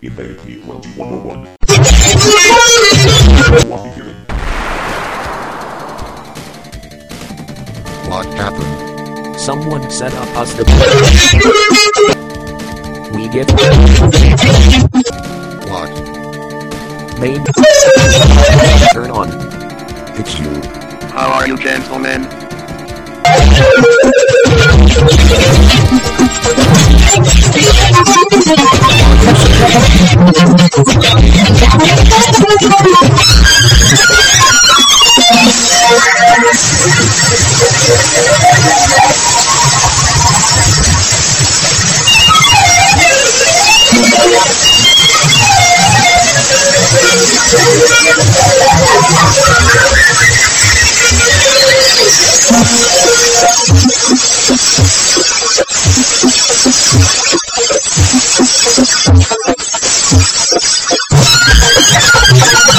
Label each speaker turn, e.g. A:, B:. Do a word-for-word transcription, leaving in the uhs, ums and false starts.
A: Infinity twenty-one oh one.
B: What happened?
C: Someone set up us the We get
B: What?
C: main turn on.
B: It's you.
D: How are you, gentlemen?
E: You